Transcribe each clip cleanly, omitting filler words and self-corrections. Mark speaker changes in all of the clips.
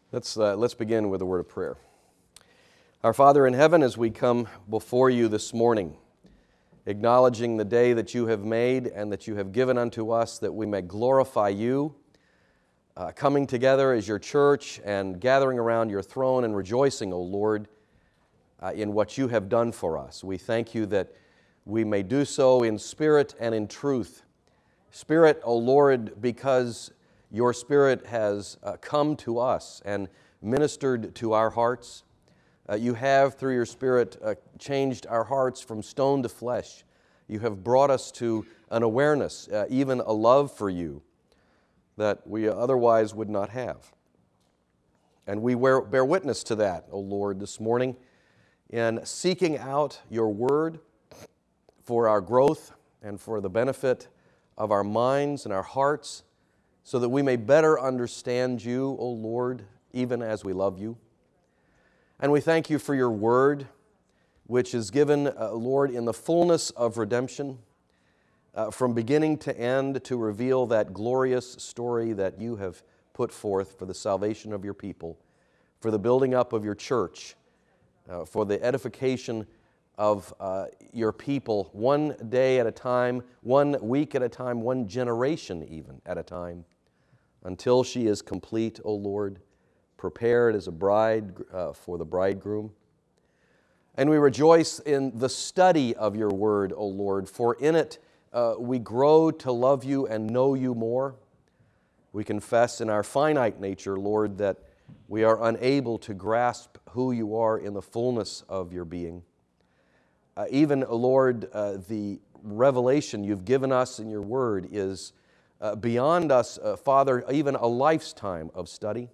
Speaker 1: Let's begin with a word of prayer. Our Father in heaven, as we come before you this morning, acknowledging the day that you have made and that you have given unto us that we may glorify you, coming together as your church and gathering around your throne and rejoicing, O Lord, in what you have done for us. We thank you that we may do so in spirit and in truth. Spirit, O Lord, because your Spirit has come to us and ministered to our hearts. You have, through your Spirit, changed our hearts from stone to flesh. You have brought us to an awareness, even a love for you that we otherwise would not have. And we bear witness to that, O Lord, this morning in seeking out your word for our growth and for the benefit of our minds and our hearts, so that we may better understand you, O Lord, even as we love you. And we thank you for your word, which is given, Lord, in the fullness of redemption, from beginning to end, to reveal that glorious story that you have put forth for the salvation of your people, for the building up of your church, for the edification of your people, one day at a time, 1 week at a time, one generation even at a time, until she is complete, O Lord, prepared as a bride for the bridegroom. And we rejoice in the study of your word, O Lord, for in it we grow to love you and know you more. We confess in our finite nature, Lord, that we are unable to grasp who you are in the fullness of your being. Even, Lord, the revelation you've given us in your word is beyond us, Father, even a lifetime of study.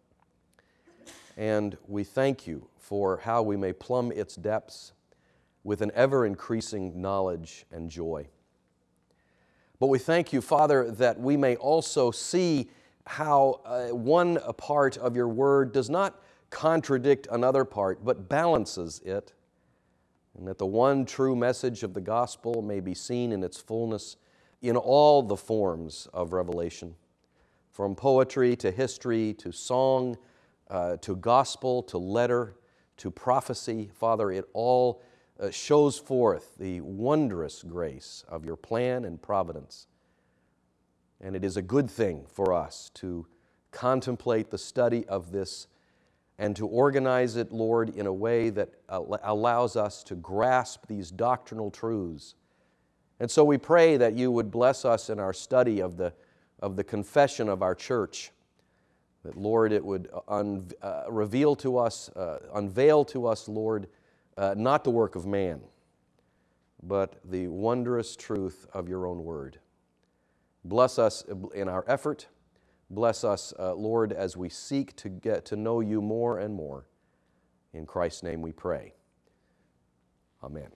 Speaker 1: And we thank you for how we may plumb its depths with an ever-increasing knowledge and joy. But we thank you, Father, that we may also see how one part of your word does not contradict another part, but balances it, and that the one true message of the gospel may be seen in its fullness in all the forms of revelation, from poetry to history to song to gospel to letter to prophecy. Father, it all shows forth the wondrous grace of your plan and providence. And it is a good thing for us to contemplate the study of this and to organize it, Lord, in a way that allows us to grasp these doctrinal truths. And so we pray that you would bless us in our study of the confession of our church, that, Lord, it would unveil to us, Lord, not the work of man, but the wondrous truth of your own word. Bless us in our effort. Bless us, Lord, as we seek to get to know you more and more. In Christ's name we pray. Amen.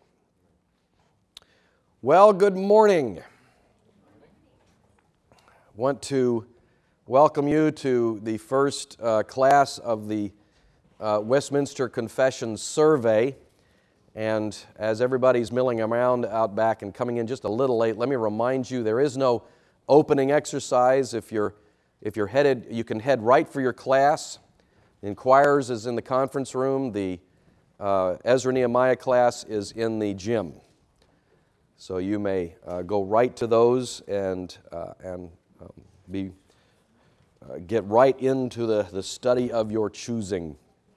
Speaker 1: Well, good morning. I want to welcome you to the first class of the Westminster Confession Survey. And as everybody's milling around out back and coming in just a little late, let me remind you there is no opening exercise. If you're headed, you can head right for your class. The Inquirers is in the conference room. The Ezra Nehemiah class is in the gym. So you may go right to those and get right into the study of your choosing.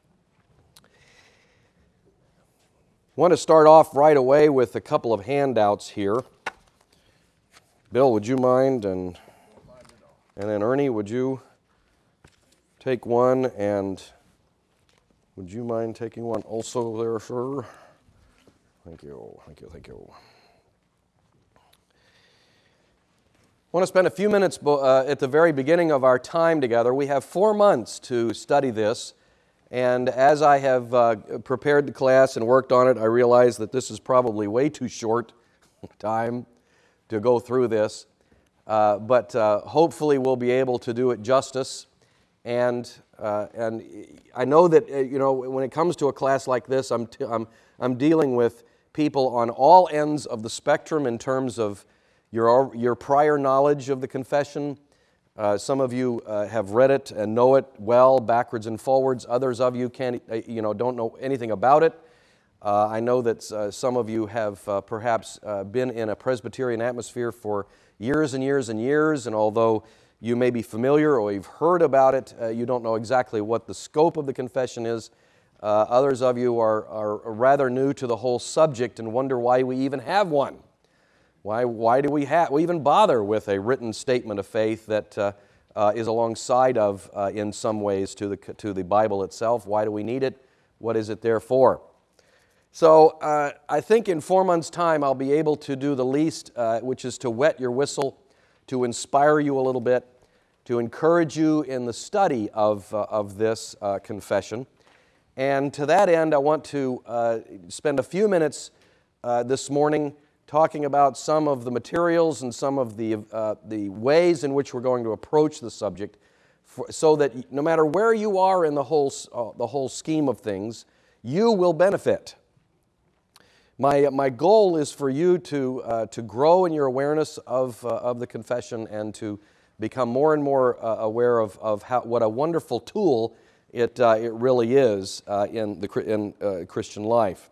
Speaker 1: I want to start off right away with a couple of handouts here. Bill, would you mind? And then Ernie, would you take one? And would you mind taking one also there, sir? Thank you, thank you, thank you. I want to spend a few minutes at the very beginning of our time together. We have 4 months to study this, and as I have prepared the class and worked on it, I realized that this is probably way too short time to go through this, but hopefully we'll be able to do it justice. And I know that when it comes to a class like this, I'm dealing with people on all ends of the spectrum in terms of your prior knowledge of the confession, Some of you have read it and know it well, backwards and forwards. Others of you don't know anything about it. I know that some of you have perhaps been in a Presbyterian atmosphere for years and years and years, and although you may be familiar or you've heard about it, you don't know exactly what the scope of the confession is. Others of you are rather new to the whole subject and wonder why we even have one. Why do we even bother with a written statement of faith that is alongside of, in some ways, to the Bible itself? Why do we need it? What is it there for? So I think in 4 months' time I'll be able to do the least, which is to wet your whistle, to inspire you a little bit, to encourage you in the study of this confession. And to that end, I want to spend a few minutes this morning talking about some of the materials and some of the ways in which we're going to approach the subject, so that no matter where you are in the whole scheme of things, you will benefit. My goal is for you to grow in your awareness of the confession and to become more and more aware of what a wonderful tool it really is in Christian life.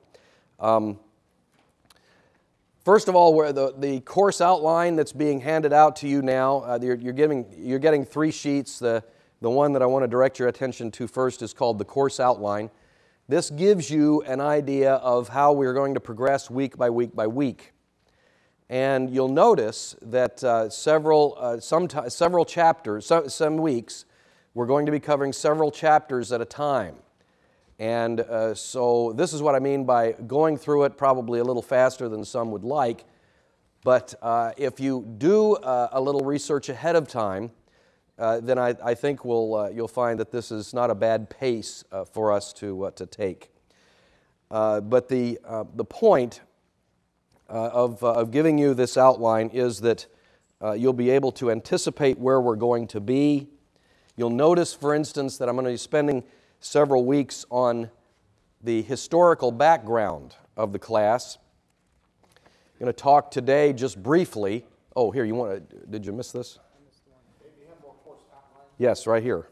Speaker 1: First of all, where the course outline that's being handed out to you now, you're getting 3 sheets. The one that I want to direct your attention to first is called the course outline. This gives you an idea of how we're going to progress week by week by week. And you'll notice that several chapters, some weeks, we're going to be covering several chapters at a time. And so this is what I mean by going through it probably a little faster than some would like. But if you do a little research ahead of time, then I think you'll find that this is not a bad pace for us to take. But the point of giving you this outline is that you'll be able to anticipate where we're going to be. You'll notice, for instance, that I'm going to be spending several weeks on the historical background of the class. I'm going to talk today just briefly. Oh, here, did you miss this? Yes, right here.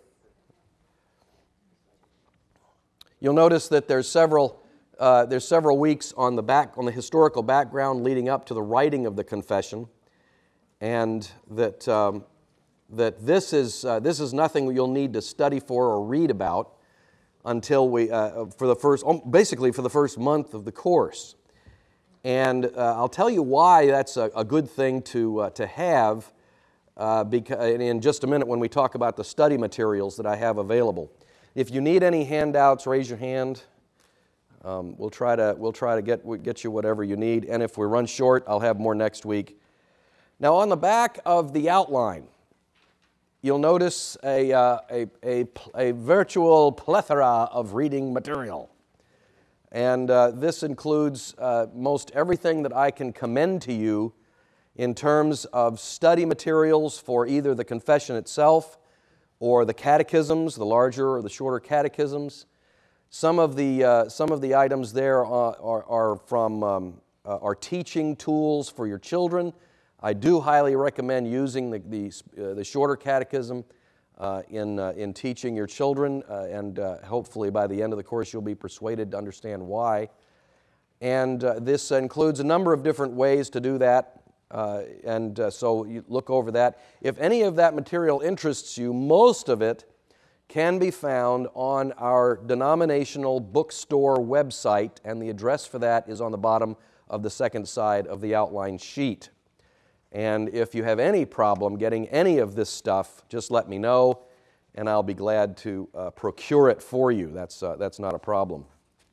Speaker 1: You'll notice that there's several weeks on the historical background leading up to the writing of the confession, and that this is nothing you'll need to study for or read about until for the first month of the course. And I'll tell you why that's a good thing to have in just a minute when we talk about the study materials that I have available. If you need any handouts, raise your hand. We'll try to get you whatever you need, and if we run short, I'll have more next week. Now, on the back of the outline, you'll notice a virtual plethora of reading material. And this includes most everything that I can commend to you in terms of study materials for either the confession itself or the catechisms, the larger or the shorter catechisms. Some of the items there are from teaching tools for your children. I do highly recommend using the shorter catechism in teaching your children, and hopefully by the end of the course you'll be persuaded to understand why. And this includes a number of different ways to do that, so you look over that. If any of that material interests you, most of it can be found on our denominational bookstore website, and the address for that is on the bottom of the second side of the outline sheet. And if you have any problem getting any of this stuff, just let me know, and I'll be glad to procure it for you. That's not a problem.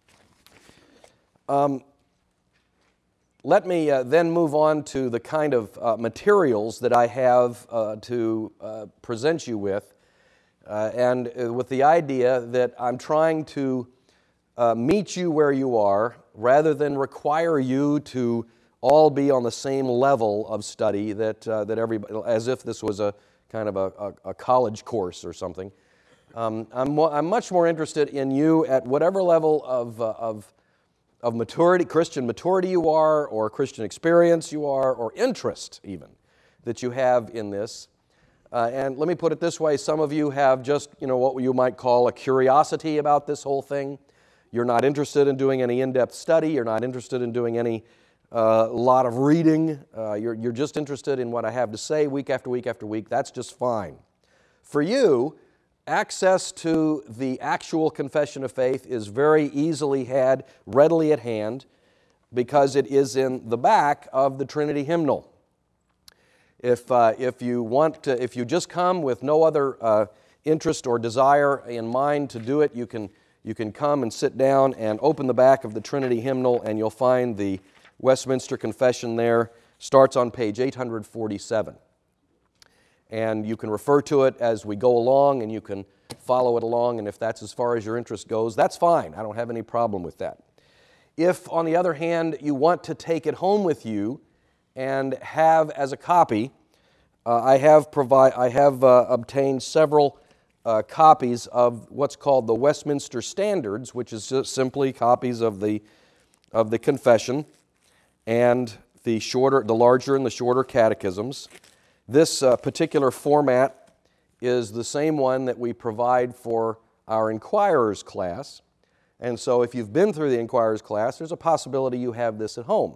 Speaker 1: Let me then move on to the kind of materials that I have to present you with, and with the idea that I'm trying to meet you where you are rather than require you to all be on the same level of study that everybody, as if this was a kind of a college course or something. I'm much more interested in you at whatever level of maturity, Christian maturity you are, or Christian experience you are, or interest even that you have in this. And let me put it this way, some of you have just, what you might call a curiosity about this whole thing. You're not interested in doing any in-depth study. You're not interested in doing any lot of reading. You're just interested in what I have to say week after week after week. That's just fine. For you, access to the actual confession of faith is very easily had, readily at hand, because it is in the back of the Trinity hymnal. If you just come with no other interest or desire in mind to do it, you can come and sit down and open the back of the Trinity hymnal, and you'll find the Westminster Confession there. Starts on page 847. And you can refer to it as we go along, and you can follow it along, and if that's as far as your interest goes, that's fine. I don't have any problem with that. If, on the other hand, you want to take it home with you and have as a copy, I have obtained several copies of what's called the Westminster Standards, which is just simply copies of the Confession and the larger and the shorter catechisms. This particular format is the same one that we provide for our Inquirers class, and so if you've been through the Inquirers class, there's a possibility you have this at home.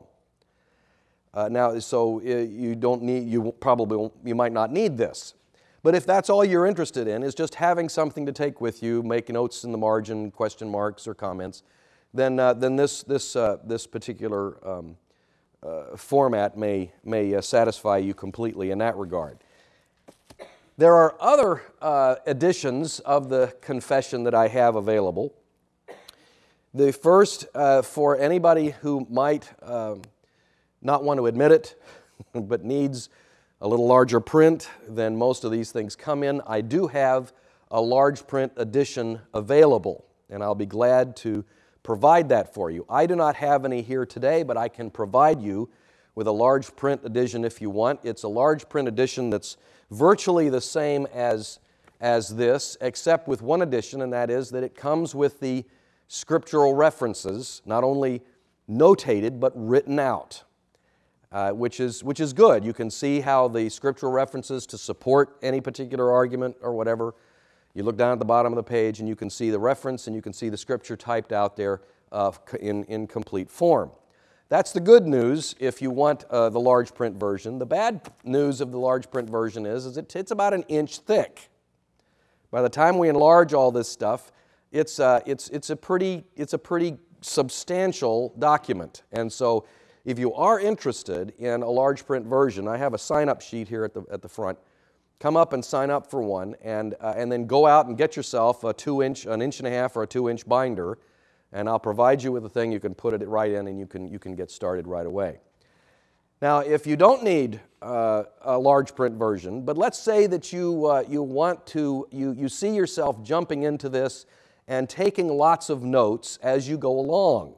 Speaker 1: You might not need this. But if that's all you're interested in, is just having something to take with you, make notes in the margin, question marks or comments, then this particular format may satisfy you completely in that regard. There are other editions of the confession that I have available. The first, for anybody who might not want to admit it, but needs a little larger print than most of these things come in, I do have a large print edition available, and I'll be glad to provide that for you. I do not have any here today, but I can provide you with a large print edition if you want. It's a large print edition that's virtually the same as this, except with one addition, and that is that it comes with the scriptural references, not only notated, but written out. Which is good. You can see how the scriptural references to support any particular argument or whatever, you look down at the bottom of the page and you can see the reference and you can see the scripture typed out there in complete form. That's the good news if you want the large print version. The bad news of the large print version is it's about an inch thick. By the time we enlarge all this stuff, it's a pretty substantial document, and so if you are interested in a large print version, I have a sign-up sheet here at the front. Come up and sign up for one, and then go out and get yourself an 1.5-inch or a 2-inch binder, and I'll provide you with a thing. You can put it right in, and you can get started right away. Now, if you don't need a large print version, but let's say that you see yourself jumping into this and taking lots of notes as you go along.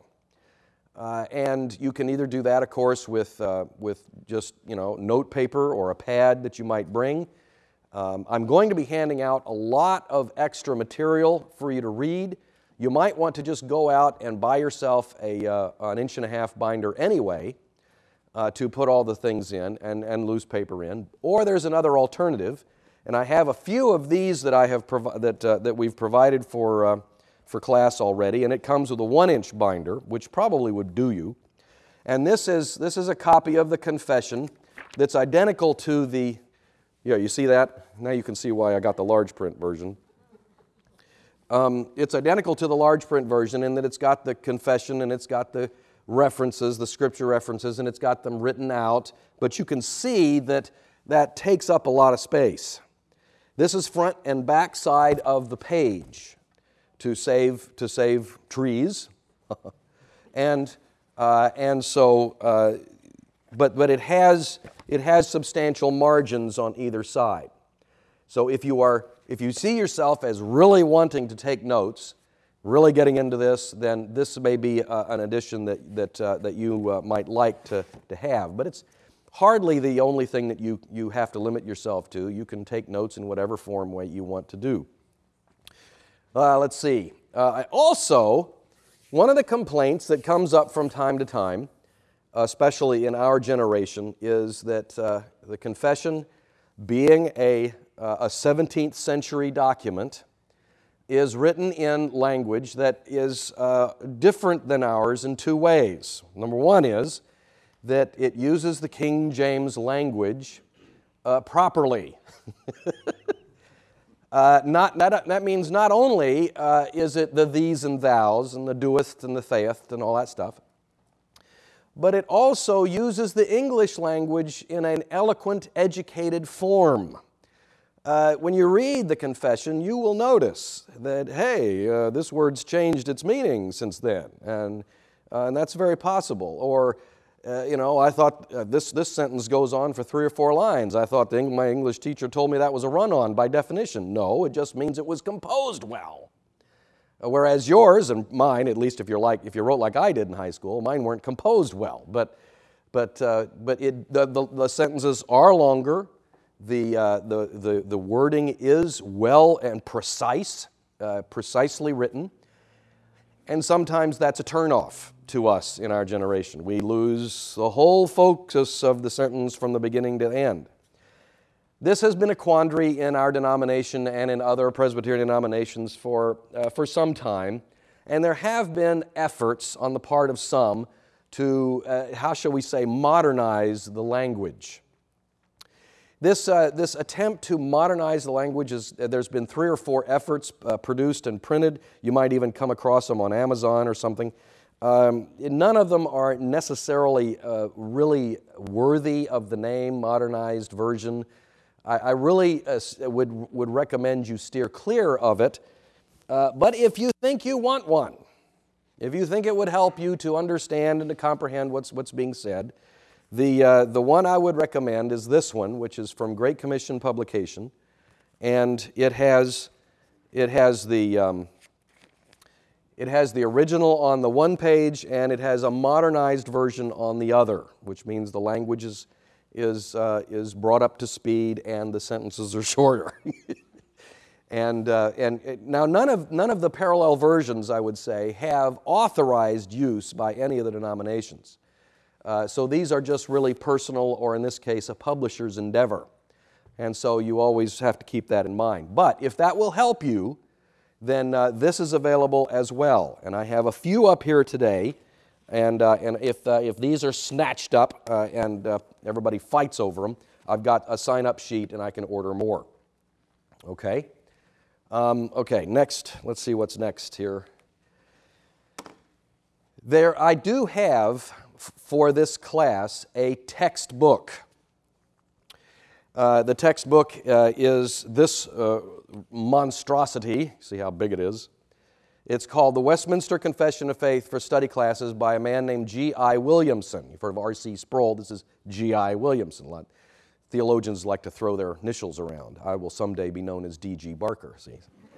Speaker 1: And you can either do that, of course, with just note paper or a pad that you might bring. I'm going to be handing out a lot of extra material for you to read. You might want to just go out and buy yourself an 1.5-inch binder anyway to put all the things in and loose paper in. Or there's another alternative, and I have a few of these that I have that we've provided for class already, and it comes with a 1-inch binder, which probably would do you. And this is a copy of the confession that's identical to the, you see that? Now you can see why I got the large print version. It's identical to the large print version in that it's got the confession and it's got the references, the scripture references, and it's got them written out, but you can see that that takes up a lot of space. This is front and back side of the page to save trees, but it has substantial margins on either side. So if you see yourself as really wanting to take notes, really getting into this, then this may be an addition that you might like to have. But it's hardly the only thing that you have to limit yourself to. You can take notes in whatever form way you want to do. Let's see. Also, one of the complaints that comes up from time to time, especially in our generation, is that the confession, being a a 17th century document, is written in language that is different than ours in two ways. Number one is that it uses the King James language properly. That means not only is it the these and thous and the doest and the sayest and all that stuff, but it also uses the English language in an eloquent, educated form. When you read the confession, you will notice that, hey, this word's changed its meaning since then, and that's very possible. Or, I thought this sentence goes on for 3 or 4 lines. I thought my English teacher told me that was a run-on by definition. No, it just means it was composed well. Whereas yours and mine, at least if you wrote like I did in high school, mine weren't composed well. But the sentences are longer. The wording is well and precise, precisely written, and sometimes that's a turnoff to us in our generation. We lose the whole focus of the sentence from the beginning to the end. This has been a quandary in our denomination and in other Presbyterian denominations for some time, and there have been efforts on the part of some to, how shall we say, modernize the language. This attempt to modernize the language, there's been 3 or 4 efforts produced and printed. You might even come across them on Amazon or something. None of them are necessarily really worthy of the name modernized version. I really would recommend you steer clear of it. But if you think you want one, if you think it would help you to understand and to comprehend what's being said, the one I would recommend is this one, which is from Great Commission Publication, and it has the original on the one page, and it has a modernized version on the other, which means the language is brought up to speed and the sentences are shorter. And now none of the parallel versions, I would say, have authorized use by any of the denominations. So these are just really personal, or in this case, a publisher's endeavor. And so you always have to keep that in mind. But if that will help you, then this is available as well. And I have a few up here today. And if these are snatched up and everybody fights over them, I've got a sign-up sheet and I can order more. Okay? Okay, next. Let's see what's next here. I do have, for this class, a textbook. The textbook is this monstrosity. See how big it is? It's called The Westminster Confession of Faith for Study Classes by a man named G.I. Williamson. You've heard of R.C. Sproul. This is G.I. Williamson. A lot of theologians like to throw their initials around. I will someday be known as D.G. Barker, see?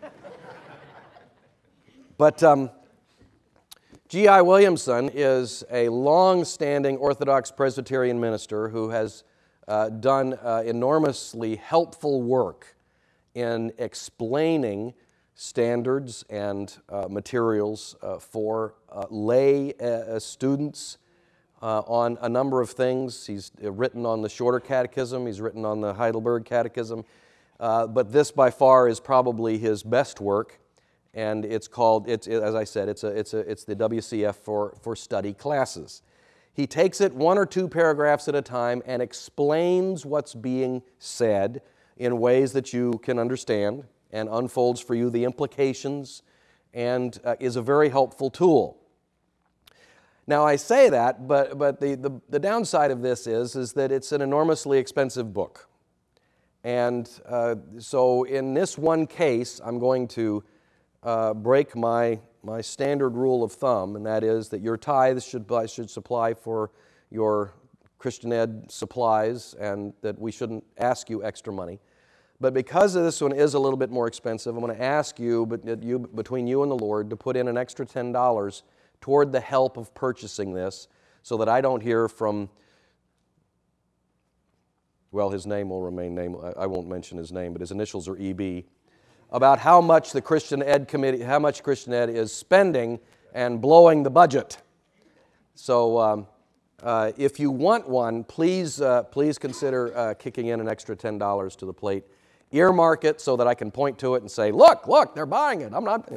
Speaker 1: But G.I. Williamson is a long-standing Orthodox Presbyterian minister who has done enormously helpful work in explaining standards and materials for lay students on a number of things. He's written on the Shorter Catechism, he's written on the Heidelberg Catechism, but this by far is probably his best work, and it's called, as I said, it's the WCF for study classes. He takes it 1 or 2 paragraphs at a time and explains what's being said in ways that you can understand, and unfolds for you the implications, and is a very helpful tool. Now I say that, but the downside of this is that it's an enormously expensive book. And so in this one case, I'm going to break my standard rule of thumb, and that is that your tithes should supply for your Christian Ed supplies, and that we shouldn't ask you extra money. But because this one is a little bit more expensive, I'm going to ask you, between you and the Lord, to put in an extra $10 toward the help of purchasing this, so that I don't hear from, well, his name will remain nameless. I won't mention his name, but his initials are EB, about how much the Christian Ed Committee, how much Christian Ed is spending and blowing the budget. So if you want one, please consider kicking in an extra $10 to the plate. earmark it so that I can point to it and say, look, they're buying it. I'm not,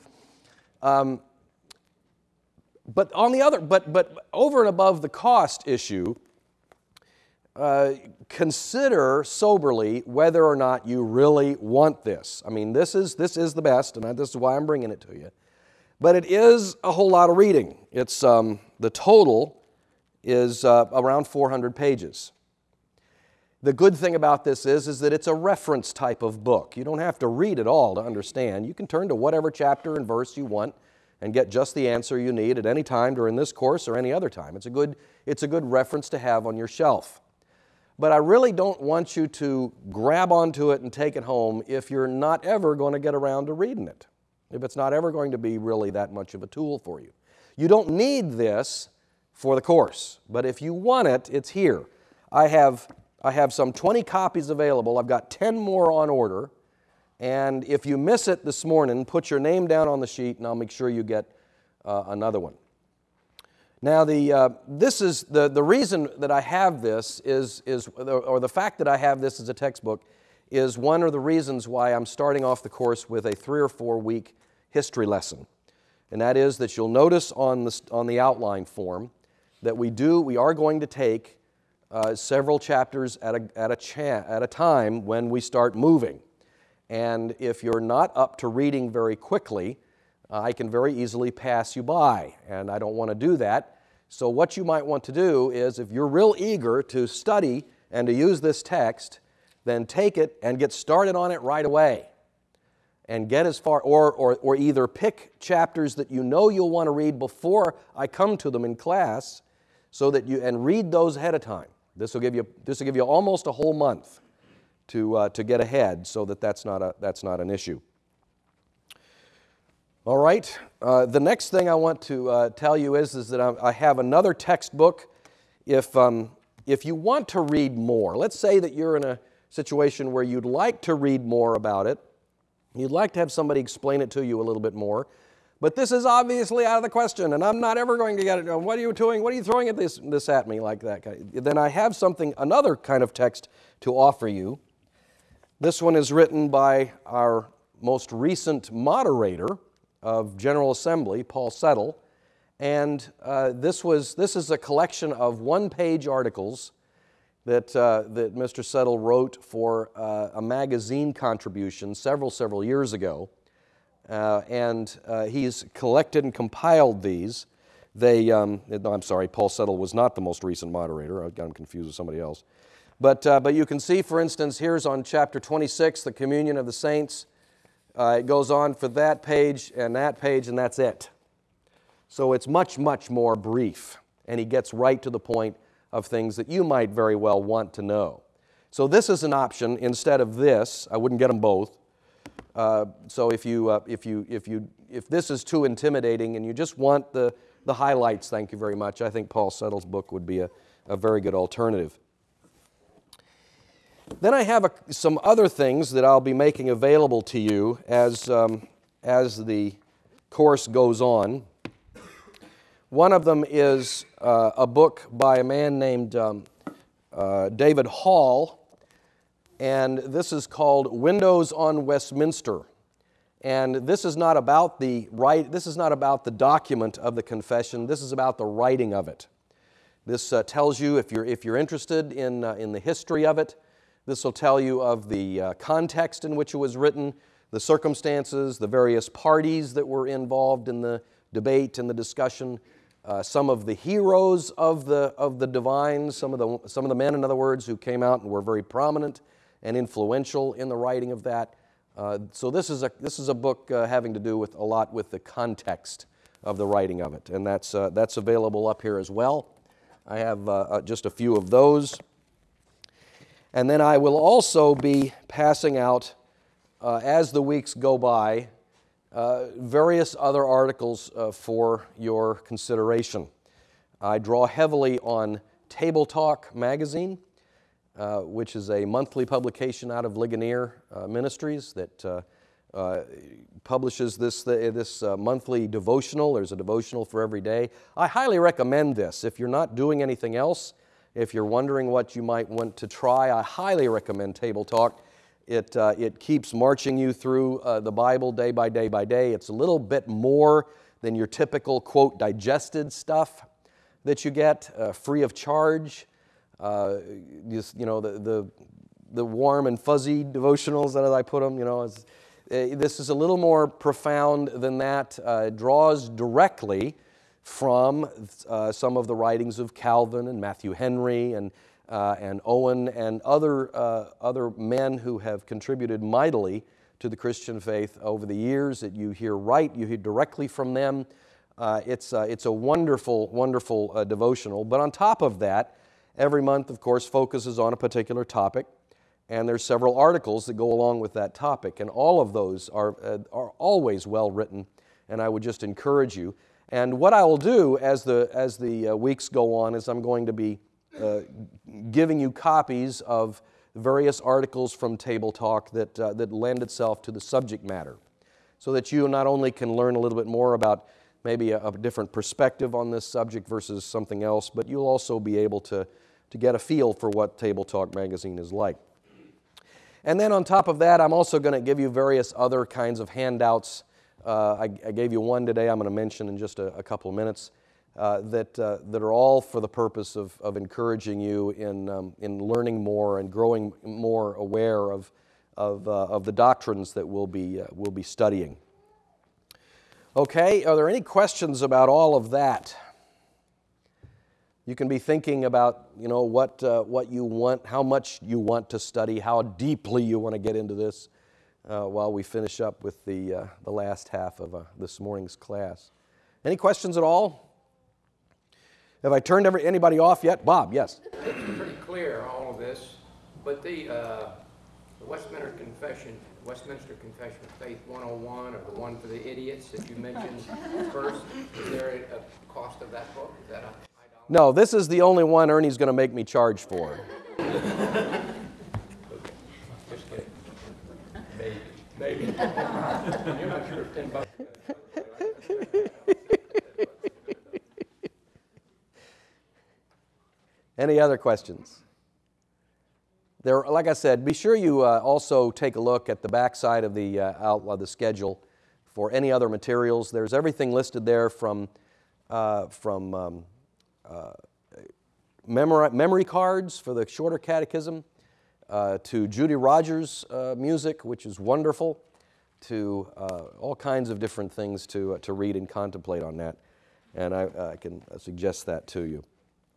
Speaker 1: But on the other, but over and above the cost issue, consider soberly whether or not you really want this. I mean, this is the best, and this is why I'm bringing it to you. But it is a whole lot of reading. It's the total is around 400 pages. The good thing about this is that it's a reference type of book. You don't have to read it all to understand. You can turn to whatever chapter and verse you want and get just the answer you need at any time during this course or any other time. It's a good reference to have on your shelf. But I really don't want you to grab onto it and take it home if you're not ever going to get around to reading it, if it's not ever going to be really that much of a tool for you. You don't need this for the course, but if you want it, it's here. I have some 20 copies available. I've got 10 more on order. And if you miss it this morning, put your name down on the sheet and I'll make sure you get another one. Now, this is the reason that I have this or the fact that I have this as a textbook is one of the reasons why I'm starting off the course with a 3 or 4 week history lesson. And that is that you'll notice on the outline form that we are going to take several chapters at a time when we start moving. And if you're not up to reading very quickly, I can very easily pass you by, and I don't want to do that. So what you might want to do is, if you're real eager to study and to use this text, then take it and get started on it right away. And get as far, or either pick chapters that you know you'll want to read before I come to them in class, so that and read those ahead of time. This will give you almost a whole month to get ahead, so that's not an issue. All right. The next thing I want to tell you is that I have another textbook. If you want to read more, let's say that you're in a situation where you'd like to read more about it, you'd like to have somebody explain it to you a little bit more, but this is obviously out of the question, and I'm not ever going to get it. What are you doing? What are you throwing this at me like that? Then I have another kind of text to offer you. This one is written by our most recent moderator of General Assembly, Paul Settle, and this is a collection of one-page articles that Mr. Settle wrote for a magazine contribution several years ago, and he's collected and compiled these. I'm sorry, Paul Settle was not the most recent moderator. I got him confused with somebody else. But you can see, for instance, here's on chapter 26, the communion of the saints. It goes on for that page, and that's it. So it's much more brief, and he gets right to the point of things that you might very well want to know. So this is an option instead of this. I wouldn't get them both. So if this is too intimidating and you just want the highlights, thank you very much. I think Paul Settle's book would be a very good alternative. Then I have some other things that I'll be making available to you as the course goes on. One of them is a book by a man named David Hall, and this is called Windows on Westminster. And this is not about the document of the confession. This is about the writing of it. This tells you, if you're interested in the history of it, this will tell you of the context in which it was written, the circumstances, the various parties that were involved in the debate and the discussion, some of the heroes of the divines, some of the men, in other words, who came out and were very prominent and influential in the writing of that. So this is a book having to do a lot with the context of the writing of it, and that's available up here as well. I have just a few of those. And then I will also be passing out, as the weeks go by, various other articles for your consideration. I draw heavily on Table Talk magazine, which is a monthly publication out of Ligonier Ministries that publishes this monthly devotional. There's a devotional for every day. I highly recommend this. If you're not doing anything else, if you're wondering what you might want to try, I highly recommend Table Talk. It keeps marching you through the Bible day by day by day. It's a little bit more than your typical, quote, digested stuff that you get free of charge. The warm and fuzzy devotionals that I put them, this is a little more profound than that. It draws directly from some of the writings of Calvin and Matthew Henry and Owen and other men who have contributed mightily to the Christian faith over the years. That you hear directly from them. It's a wonderful, wonderful devotional. But on top of that, every month, of course, focuses on a particular topic, and there's several articles that go along with that topic, and all of those are always well written, and I would just encourage you. And what I will do as the weeks go on is I'm going to be giving you copies of various articles from Table Talk that lend itself to the subject matter, so that you not only can learn a little bit more about maybe a different perspective on this subject versus something else, but you'll also be able to get a feel for what Table Talk magazine is like. And then on top of that, I'm also going to give you various other kinds of handouts. I gave you one today I'm going to mention in just a couple of minutes that are all for the purpose of encouraging you in learning more and growing more aware of the doctrines that we'll be studying. Okay, are there any questions about all of that? You can be thinking about, what you want, how much you want to study, how deeply you want to get into this while we finish up with the last half of this morning's class. Any questions at all? Have I turned anybody off yet? Bob, yes.
Speaker 2: It's pretty clear, all of this, but the Westminster Confession of Faith 101, or the one for the idiots that you mentioned first, is there a cost of that book? Is that
Speaker 1: No, this is the only one Ernie's going to make me charge for.
Speaker 2: Okay. Just kidding. Maybe. You're not sure if $10.
Speaker 1: Any other questions? There, like I said, be sure you also take a look at the backside of the schedule for any other materials. There's everything listed there from memory cards for the shorter catechism, to Judy Rogers music, which is wonderful, to all kinds of different things to read and contemplate on that. And I can suggest that to you.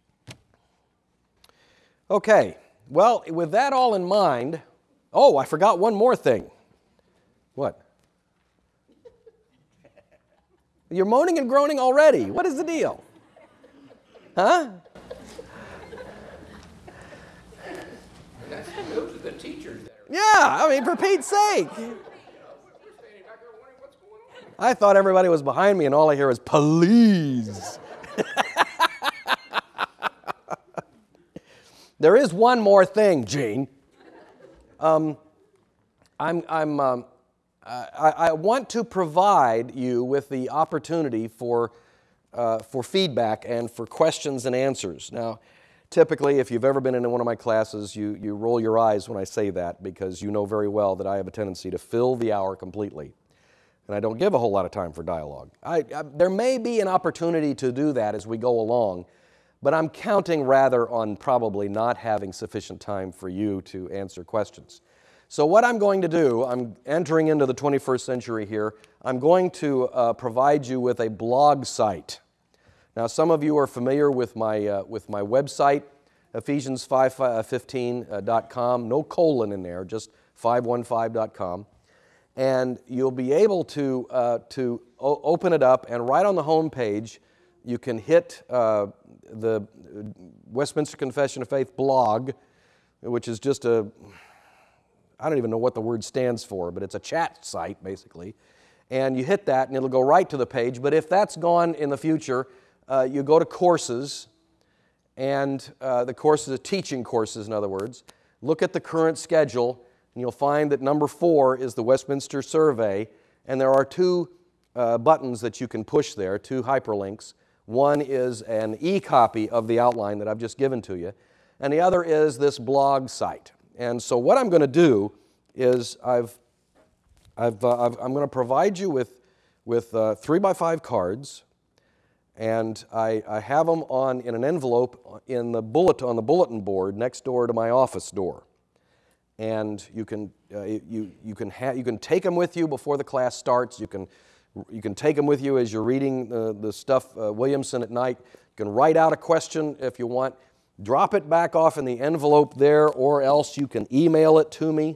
Speaker 1: Okay, well, with that all in mind, oh, I forgot one more thing. What? You're moaning and groaning already. What is the deal? Huh?
Speaker 2: Those are the teachers there.
Speaker 1: Yeah, I mean, for Pete's sake. I thought everybody was behind me and all I hear is, please. There is one more thing, Gene. I want to provide you with the opportunity for feedback and for questions and answers. Now, typically, if you've ever been in one of my classes, you roll your eyes when I say that, because you know very well that I have a tendency to fill the hour completely. And I don't give a whole lot of time for dialogue. There may be an opportunity to do that as we go along, but I'm counting rather on probably not having sufficient time for you to answer questions. So what I'm going to do, I'm entering into the 21st century here, I'm going to provide you with a blog site. Now, some of you are familiar with my website, Ephesians515.com, no colon in there, just 515.com. And you'll be able to open it up, and right on the home page, you can hit the Westminster Confession of Faith blog, which is just I don't even know what the word stands for, but it's a chat site, basically. And you hit that, and it'll go right to the page. But if that's gone in the future, you go to courses, and the courses are teaching courses, in other words. Look at the current schedule, and you'll find that number 4 is the Westminster Survey, and there are 2 buttons that you can push there, 2 hyperlinks. One is an e-copy of the outline that I've just given to you, and the other is this blog site. And so what I'm going to do is I'm going to provide you with 3x5 cards, and I have them in an envelope on the bulletin board next door to my office door. And you can take them with you before the class starts. You can take them with you as you're reading the stuff Williamson at night. You can write out a question if you want. Drop it back off in the envelope there, or else you can email it to me,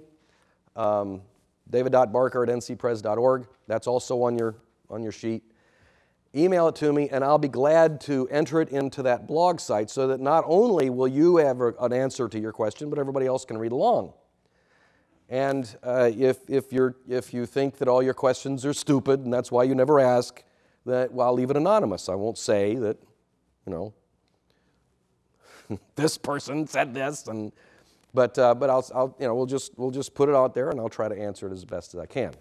Speaker 1: david.barker@ncpres.org. That's also on your sheet. Email it to me, and I'll be glad to enter it into that blog site so that not only will you have an answer to your question, but everybody else can read along. And if you think that all your questions are stupid and that's why you never ask, I'll leave it anonymous. I won't say that, this person said this, but we'll just put it out there, and I'll try to answer it as best as I can.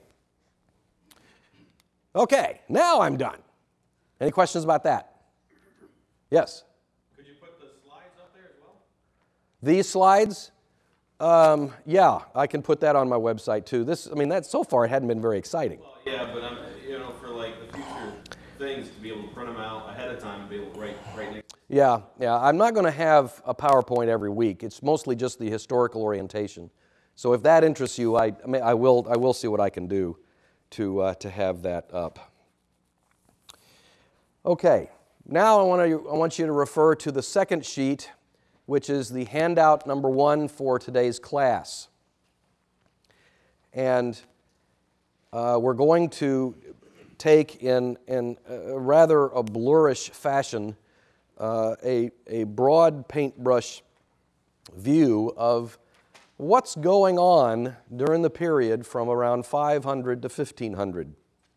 Speaker 1: Okay, now I'm done. Any questions about that? Yes?
Speaker 3: Could you put the slides up there as well?
Speaker 1: These slides? Yeah, I can put that on my website too. That so far it hadn't been very exciting.
Speaker 3: Well, yeah, but for like the future things, to be able to print them out ahead of time and be able to write next.
Speaker 1: Yeah. I'm not going to have a PowerPoint every week. It's mostly just the historical orientation. So if that interests you, I will see what I can do to have that up. Okay. Now I want you to refer to the second sheet, which is the handout number 1 for today's class. And we're going to take in a rather a blurrish fashion a broad paintbrush view of what's going on during the period from around 500 to 1500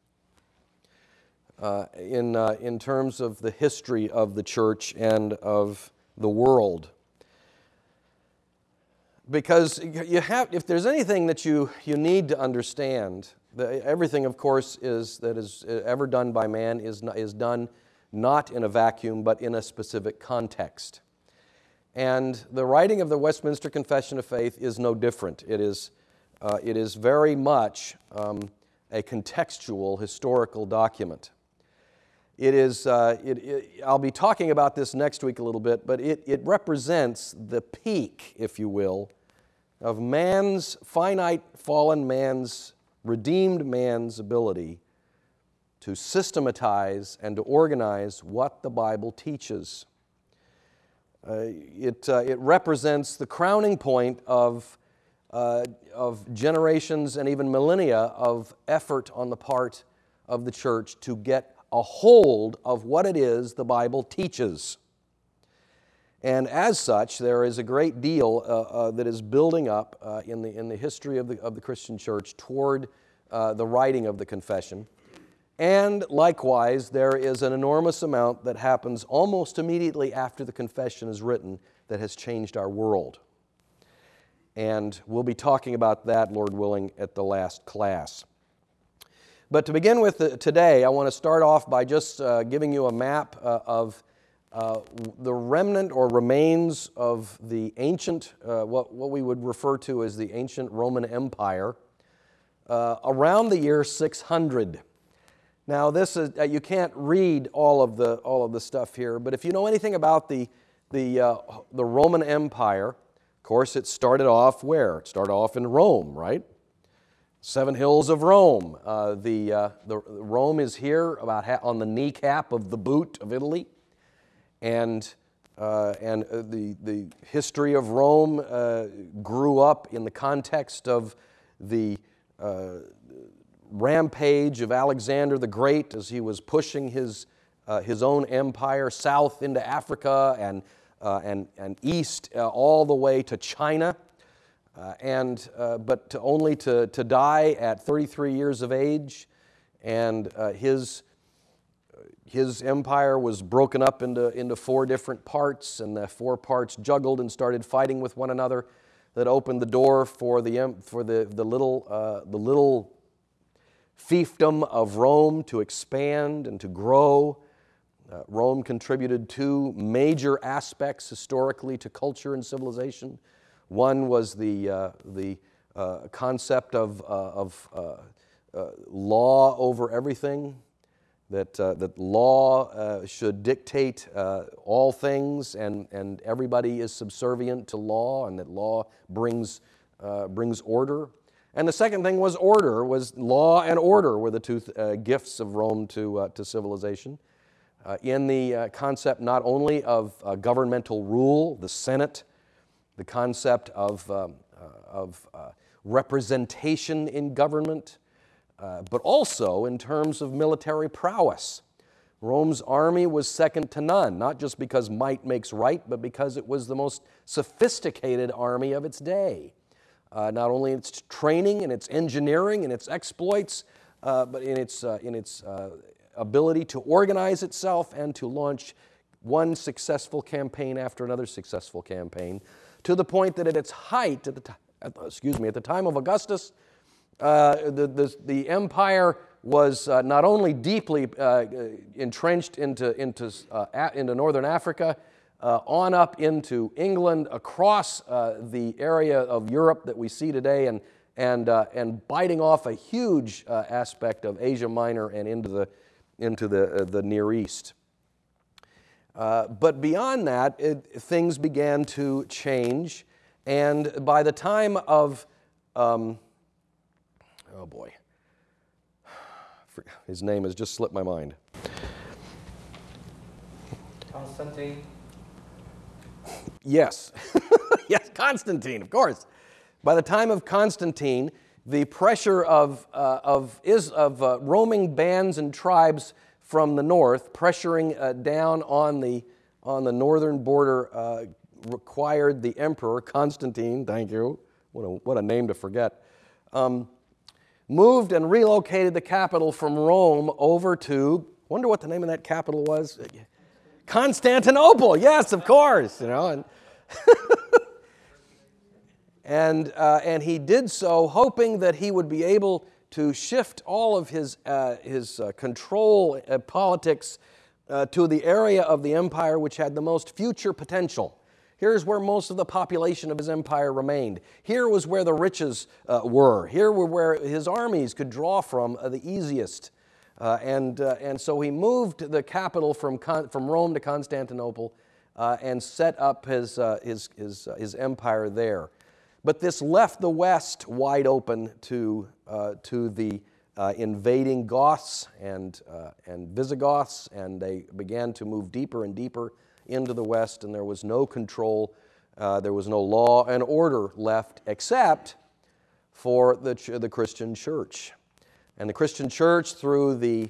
Speaker 1: in terms of the history of the church and of the world. Because if there's anything that you need to understand, everything, of course, that is ever done by man is done not in a vacuum, but in a specific context. And the writing of the Westminster Confession of Faith is no different. It is very much a contextual historical document. I'll be talking about this next week a little bit, but it represents the peak, if you will, of finite fallen man's, redeemed man's ability to systematize and to organize what the Bible teaches. It represents the crowning point of generations and even millennia of effort on the part of the church to get a hold of what it is the Bible teaches. And as such, there is a great deal that is building up in the history of the Christian church toward the writing of the confession. And likewise, there is an enormous amount that happens almost immediately after the confession is written that has changed our world. And we'll be talking about that, Lord willing, at the last class. But to begin with today, I want to start off by just giving you a map of the remnant or remains of the ancient, what we would refer to as the ancient Roman Empire, around the year 600. Now, this is you can't read all of the stuff here, but if you know anything about the Roman Empire, of course, it started off where? It started off in Rome, right? 7 hills of Rome. The Rome is here about on the kneecap of the boot of Italy, and the history of Rome grew up in the context of the rampage of Alexander the Great as he was pushing his own empire south into Africa and east all the way to China, but only to die at 33 years of age, and his empire was broken up into 4 different parts, and the 4 parts juggled and started fighting with one another. That opened the door for the little fiefdom of Rome to expand and to grow. Rome contributed 2 major aspects historically to culture and civilization. One was the concept of law over everything, that law should dictate all things, and everybody is subservient to law, and that law brings order. And the second thing was order, was law and order were the two gifts of Rome to civilization. In the concept not only of governmental rule, the Senate, the concept of representation in government, but also in terms of military prowess. Rome's army was second to none, not just because might makes right, but because it was the most sophisticated army of its day. Not only in its training and its engineering and its exploits, but in its ability to organize itself and to launch one successful campaign after another successful campaign, to the point that at its height, at the time of Augustus, the empire was not only deeply entrenched into northern Africa, on up into England, across the area of Europe that we see today, and biting off a huge aspect of Asia Minor and into the Near East. But beyond that, things began to change, and by the time of, oh boy, his name has just slipped my mind.
Speaker 2: Constantine?
Speaker 1: Yes, yes, Constantine, of course. By the time of Constantine, the pressure of roaming bands and tribes from the north, pressuring down on the northern border, required the emperor, Constantine, thank you, what a name to forget, moved and relocated the capital from Rome over to, wonder what the name of that capital was? Constantinople, yes, of course, and he did so hoping that he would be able to shift all of his control politics to the area of the empire which had the most future potential. Here's where most of the population of his empire remained. Here was where the riches were. Here were where his armies could draw from the easiest. And so he moved the capital from Rome to Constantinople and set up his empire there. But this left the West wide open to the invading Goths and Visigoths, and they began to move deeper and deeper into the West, and there was no control, there was no law and order left except for the Christian church. And the Christian church, through the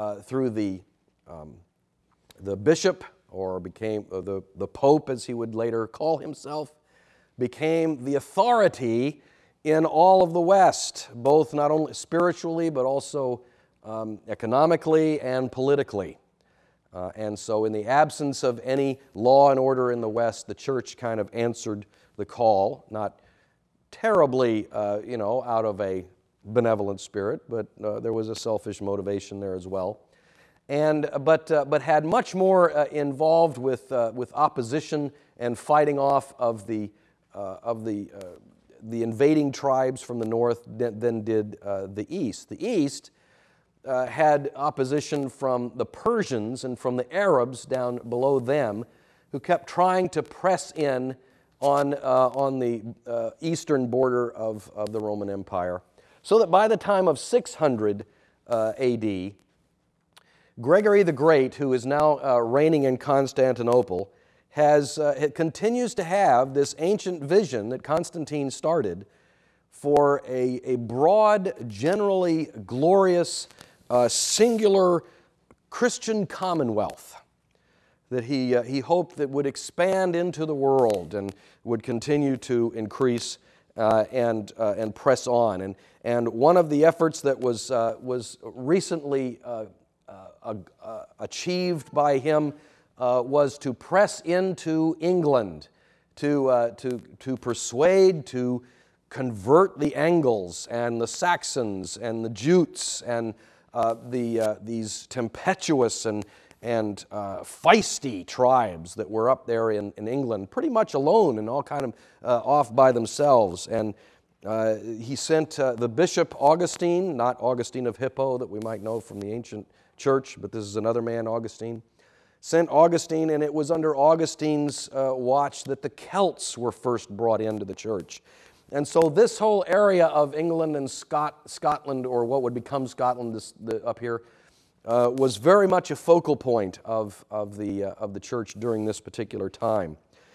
Speaker 1: bishop, or became the pope, as he would later call himself, became the authority in all of the West, both not only spiritually but also economically and politically. And so in the absence of any law and order in the West, the church kind of answered the call, not terribly, out of a benevolent spirit, but there was a selfish motivation there as well. But had much more involved with opposition and fighting off of the invading tribes from the north than did the East. The East had opposition from the Persians and from the Arabs down below them, who kept trying to press in on the eastern border of the Roman Empire. So that by the time of 600 AD, Gregory the Great, who is now reigning in Constantinople, continues to have this ancient vision that Constantine started for a broad, generally glorious, singular Christian commonwealth that he hoped that would expand into the world and would continue to increase and press on. And one of the efforts that was recently achieved by him was to press into England, to persuade, to convert the Angles and the Saxons and the Jutes and these tempestuous and feisty tribes that were up there in England, pretty much alone and all kind of off by themselves. And He sent the Bishop Augustine, not Augustine of Hippo that we might know from the ancient church, but this is another man, Augustine, sent Augustine, and it was under Augustine's watch that the Celts were first brought into the church. And so this whole area of England and Scotland, or what would become Scotland up here, was very much a focal point of the church during this particular time.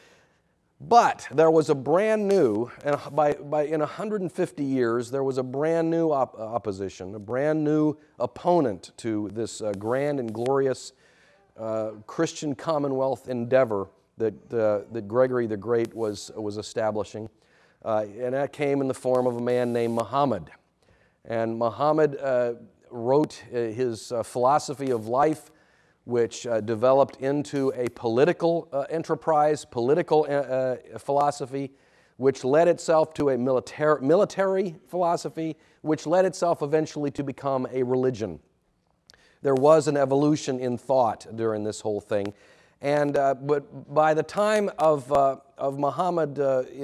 Speaker 1: But there was a brand new, and in 150 years, there was a brand new opposition, a brand new opponent to this grand and glorious Christian Commonwealth endeavor that Gregory the Great was establishing. And that came in the form of a man named Muhammad. And Muhammad wrote his philosophy of life, which developed into a political enterprise, political philosophy, which led itself to a military philosophy, which led itself eventually to become a religion. There was an evolution in thought during this whole thing. And but by the time of Muhammad,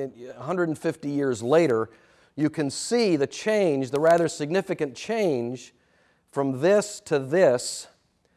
Speaker 1: 150 years later, you can see the change, the rather significant change from this to this,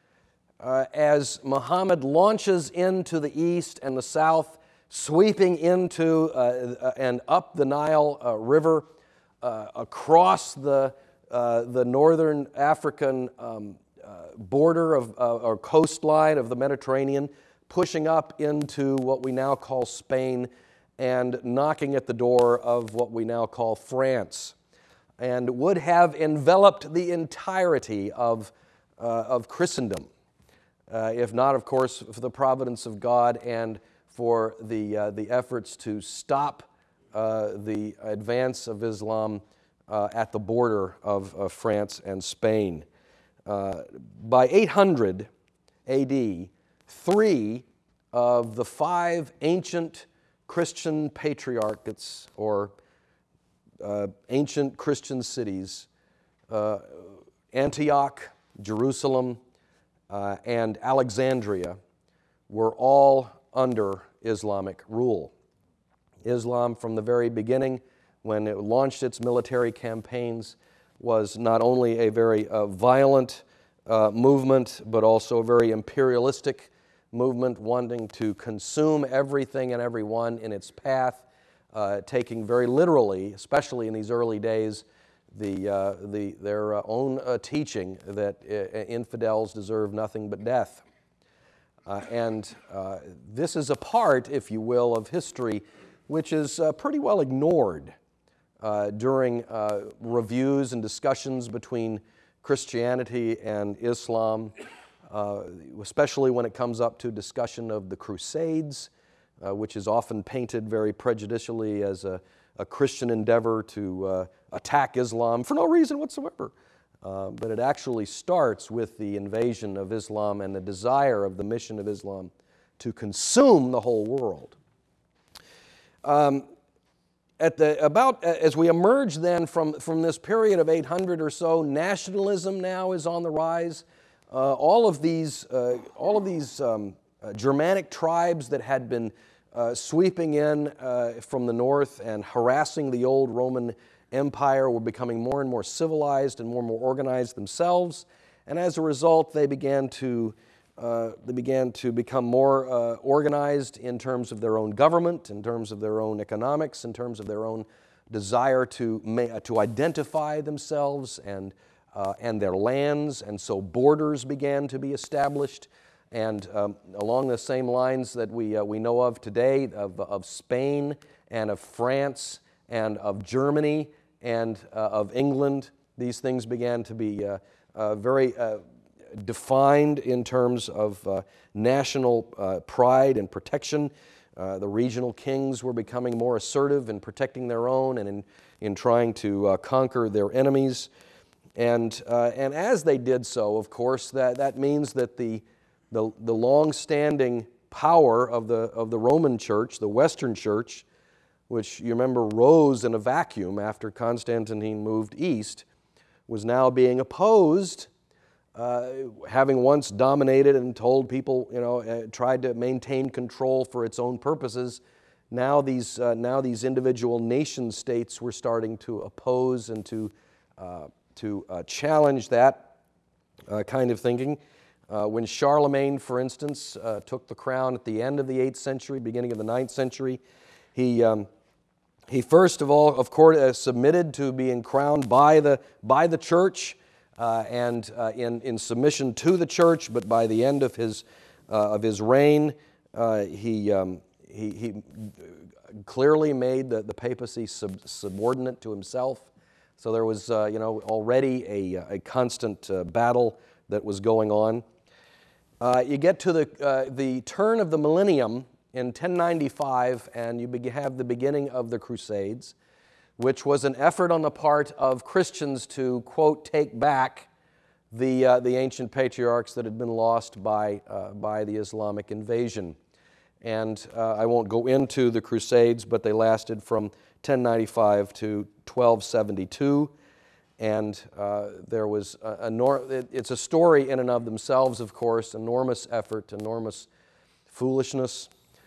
Speaker 1: as Muhammad launches into the east and the south, sweeping into and up the Nile River, across the northern African border or coastline of the Mediterranean, pushing up into what we now call Spain and knocking at the door of what we now call France, and would have enveloped the entirety of Christendom, if not, of course, for the providence of God and for the efforts to stop the advance of Islam at the border of France and Spain. By 800 AD, 3 of the 5 ancient Christian patriarchates, or ancient Christian cities, Antioch, Jerusalem, and Alexandria, were all under Islamic rule. Islam, from the very beginning, when it launched its military campaigns, was not only a very violent movement, but also a very imperialistic movement, wanting to consume everything and everyone in its path, taking very literally, especially in these early days, their own teaching that infidels deserve nothing but death. And this is a part, if you will, of history which is pretty well ignored during reviews and discussions between Christianity and Islam, especially when it comes up to discussion of the Crusades, which is often painted very prejudicially as a Christian endeavor to attack Islam for no reason whatsoever. But it actually starts with the invasion of Islam and the desire of the mission of Islam to consume the whole world. As we emerge then from this period of 800 or so, nationalism now is on the rise. All of these Germanic tribes that had been sweeping in from the north and harassing the old Roman Empire were becoming more and more civilized and more organized themselves, and as a result, they began to become more organized in terms of their own government, in terms of their own economics, in terms of their own desire to identify themselves and their lands, and so borders began to be established. And along the same lines that we know of today, of Spain and of France and of Germany and of England, these things began to be very defined in terms of national pride and protection. The regional kings were becoming more assertive in protecting their own and in trying to conquer their enemies. And as they did so, of course, that means that the long-standing power of the Roman Church, the Western Church, which you remember rose in a vacuum after Constantine moved east, was now being opposed, having once dominated and told people, tried to maintain control for its own purposes, now these individual nation states were starting to oppose and to challenge that kind of thinking. When Charlemagne, for instance, took the crown at the end of the 8th century, beginning of the 9th century, he first of all, of course, submitted to being crowned by the church and in submission to the church. But by the end of his reign, he clearly made the papacy subordinate to himself. So there was, already a constant battle that was going on. You get to the turn of the millennium in 1095, and you have the beginning of the Crusades, which was an effort on the part of Christians to, quote, take back the ancient patriarchs that had been lost by the Islamic invasion. And I won't go into the Crusades, but they lasted from 1095 to 1272. And there was it's a story in and of themselves, of course, enormous effort, enormous foolishness,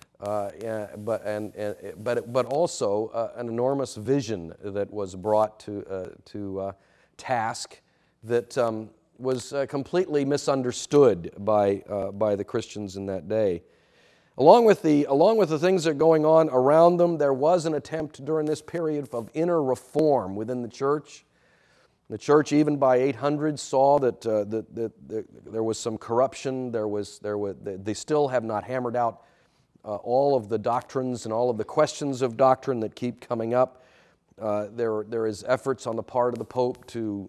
Speaker 1: but also an enormous vision that was brought to task that was completely misunderstood by the Christians in that day. Along with the things that are going on around them, there was an attempt during this period of inner reform within the church. The church, even by 800, saw that there was some corruption. They still have not hammered out all of the doctrines and all of the questions of doctrine that keep coming up. There is efforts on the part of the Pope to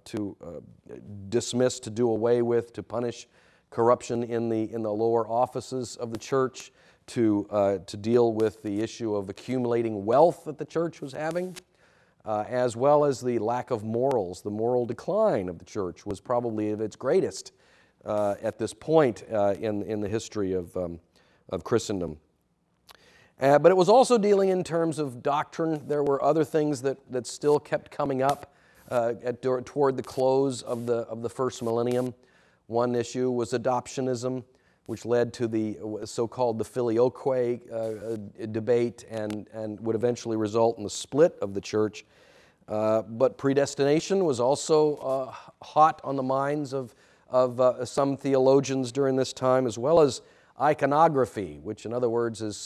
Speaker 1: dismiss, to do away with, to punish corruption in the lower offices of the church, to deal with the issue of accumulating wealth that the church was having. As well as the lack of morals. The moral decline of the church was probably at its greatest at this point in the history of Christendom. But it was also dealing in terms of doctrine. There were other things that still kept coming up toward the close of the first millennium. One issue was adoptionism, which led to the so-called the filioque debate and would eventually result in the split of the church. But predestination was also hot on the minds of some theologians during this time, as well as iconography, which in other words is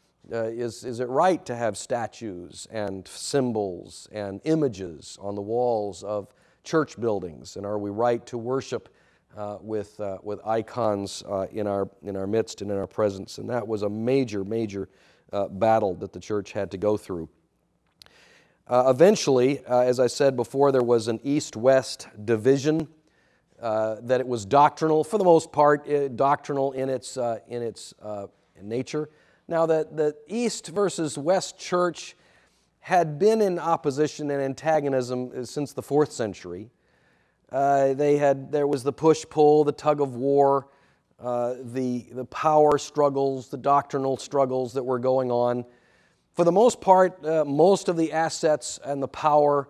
Speaker 1: it right to have statues and symbols and images on the walls of church buildings, and are we right to worship with icons in our midst and in our presence? And that was a major battle that the church had to go through. Eventually, as I said before, there was an east-west division. That it was doctrinal, for the most part, doctrinal in its nature. Now, the East versus West Church had been in opposition and antagonism since the 4th century. There was the push-pull, the tug-of-war, the power struggles, the doctrinal struggles that were going on. For the most part, most of the assets and the power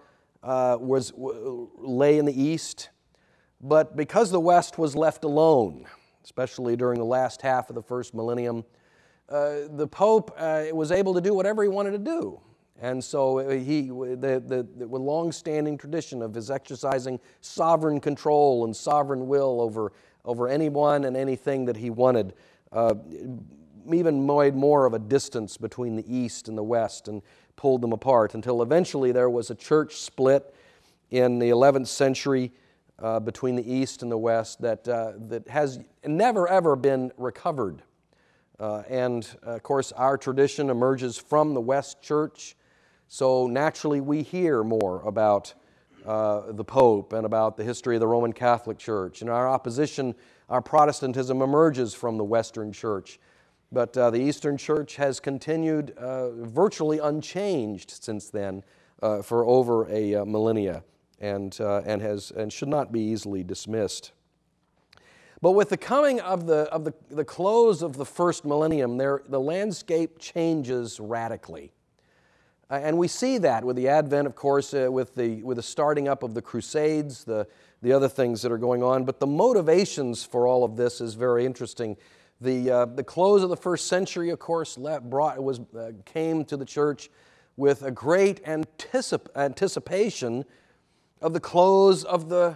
Speaker 1: lay in the East. But because the West was left alone, especially during the last half of the first millennium, the Pope was able to do whatever he wanted to do. And so the long-standing tradition of his exercising sovereign control and sovereign will over anyone and anything that he wanted, even made more of a distance between the East and the West and pulled them apart, until eventually there was a church split in the 11th century between the East and the West that has never ever been recovered. And of course our tradition emerges from the West Church, so naturally we hear more about the Pope and about the history of the Roman Catholic Church. And our opposition, our Protestantism emerges from the Western Church. But the Eastern Church has continued virtually unchanged since then for over a millennia, and should not be easily dismissed. But with the coming of the close of the first millennium, the landscape changes radically, and we see that with the advent, of course, with the starting up of the Crusades, the other things that are going on. But the motivations for all of this is very interesting. The close of the first century, of course, came to the church with a great anticipation of the close of the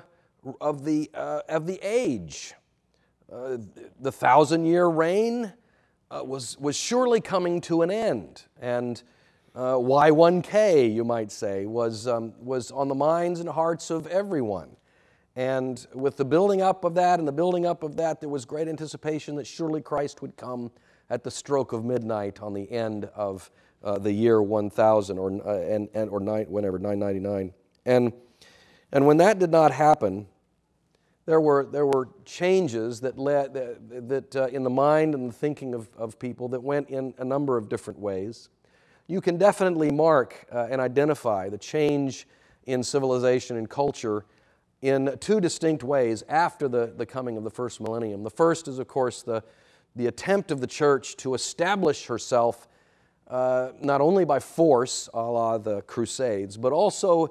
Speaker 1: age. The 1,000-year reign was surely coming to an end, and Y1K, you might say, was on the minds and hearts of everyone. And with the building up of that and the building up of that, there was great anticipation that surely Christ would come at the stroke of midnight on the end of the year 1000 or 999. And when that did not happen, there were changes that led in the mind and the thinking of people that went in a number of different ways. You can definitely mark and identify the change in civilization and culture in two distinct ways after the coming of the first millennium. The first is, of course, the attempt of the church to establish herself not only by force, a la the Crusades, but also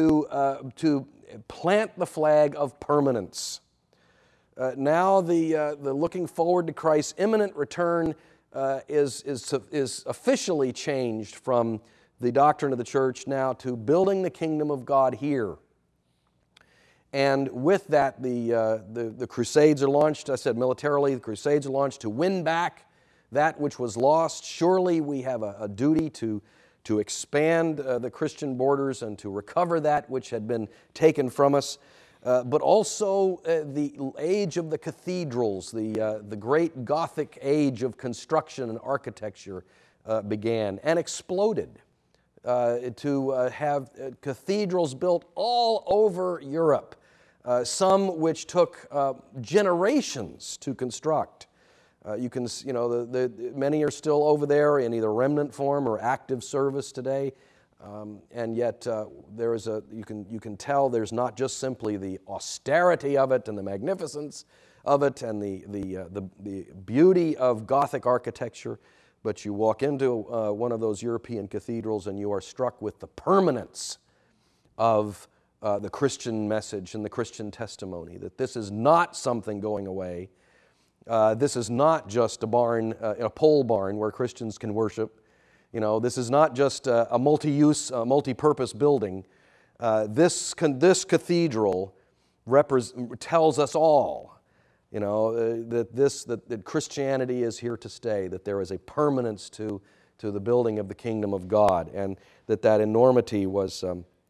Speaker 1: to plant the flag of permanence. Now the looking forward to Christ's imminent return is officially changed from the doctrine of the church now to building the kingdom of God here. And with that, the Crusades are launched. I said militarily, the Crusades are launched to win back that which was lost. Surely we have a duty to expand the Christian borders and to recover that which had been taken from us. But also the age of the cathedrals, the great Gothic age of construction and architecture began and exploded. To have cathedrals built all over Europe, some which took generations to construct. Many are still over there in either remnant form or active service today, and yet you can tell there's not just simply the austerity of it and the magnificence of it and the beauty of Gothic architecture, but you walk into one of those European cathedrals and you are struck with the permanence of the Christian message and the Christian testimony, that this is not something going away. This is not just a barn, a pole barn where Christians can worship. This is not just a multi-use, multi-purpose building. This cathedral tells us all, that Christianity is here to stay, that there is a permanence to the building of the kingdom of God, and that enormity was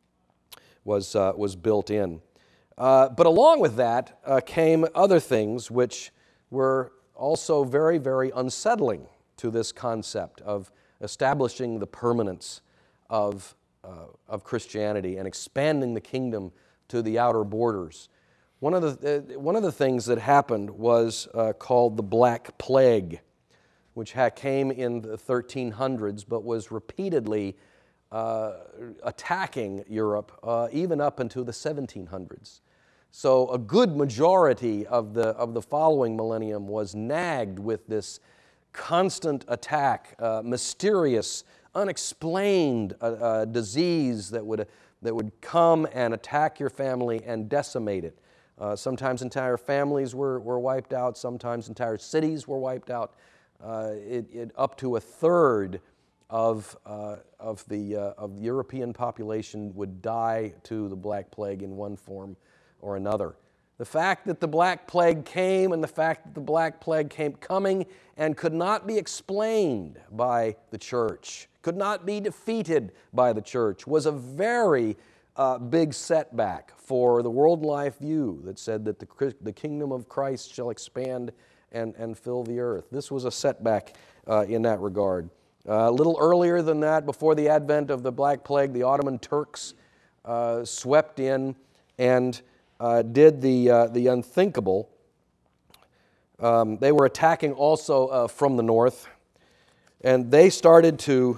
Speaker 1: built in. But along with that came other things which were also very, very unsettling to this concept of establishing the permanence of Christianity and expanding the kingdom to the outer borders. One of the things that happened was called the Black Plague, which came in the 1300s, but was repeatedly attacking Europe even up into the 1700s. So a good majority of the following millennium was nagged with this constant attack, mysterious, unexplained disease that would come and attack your family and decimate it. Sometimes entire families were wiped out. Sometimes entire cities were wiped out. Up to a third of the European population would die to the Black Plague in one form or another. The fact that the Black Plague came and the fact that the Black Plague came coming and could not be explained by the church, could not be defeated by the church, was a very big setback for the world life view that said that the kingdom of Christ shall expand and fill the earth. This was a setback in that regard. A little earlier than that, before the advent of the Black Plague, the Ottoman Turks swept in and did the unthinkable. They were attacking also from the north, and they started to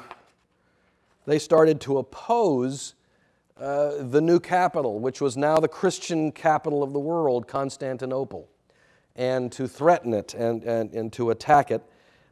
Speaker 1: oppose the new capital, which was now the Christian capital of the world, Constantinople, and to threaten it and to attack it.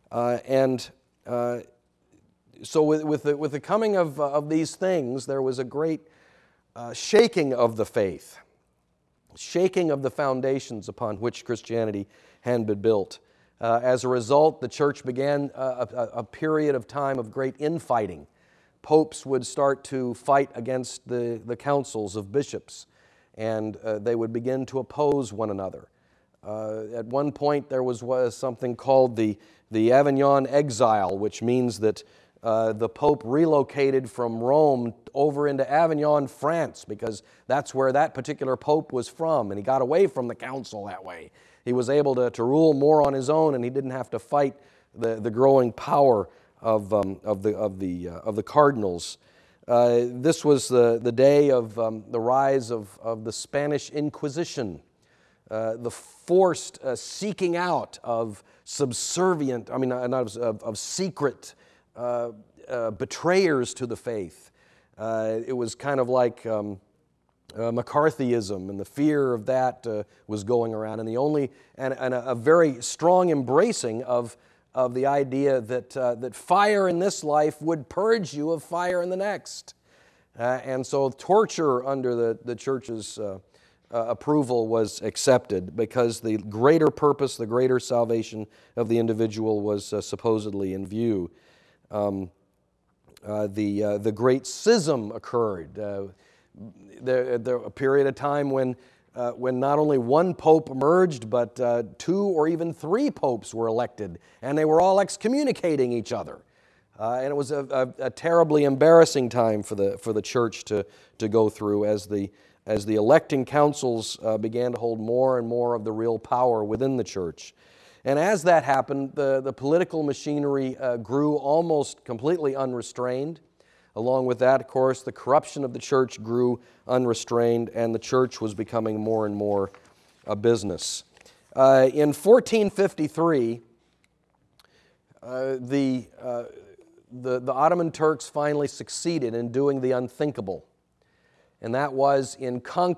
Speaker 1: So with the coming of these things, there was a great shaking of the faith, shaking of the foundations upon which Christianity had been built. As a result, the church began a period of time of great infighting. Popes would start to fight against the councils of bishops, and they would begin to oppose one another. At one point, there was something called the Avignon exile, which means that the Pope relocated from Rome over into Avignon, France, because that's where that particular Pope was from, and he got away from the council that way. He was able to rule more on his own, and he didn't have to fight the growing power of the cardinals. This was the day of the rise of the Spanish Inquisition, the forced seeking out of subservient, of secret betrayers to the faith. It was kind of like McCarthyism, and the fear of that was going around, and a very strong embracing of the idea that fire in this life would purge you of fire in the next. And so torture under the church's approval was accepted, because the greater purpose, the greater salvation of the individual was supposedly in view. The great schism occurred. A period of time when not only one pope emerged, but 2 or even 3 popes were elected, and they were all excommunicating each other. And it was a terribly embarrassing time for the church to go through, as the electing councils began to hold more and more of the real power within the church. And as that happened, the political machinery grew almost completely unrestrained. Along with that, of course, the corruption of the church grew unrestrained, and the church was becoming more and more a business. In 1453, the Ottoman Turks finally succeeded in doing the unthinkable, and that was in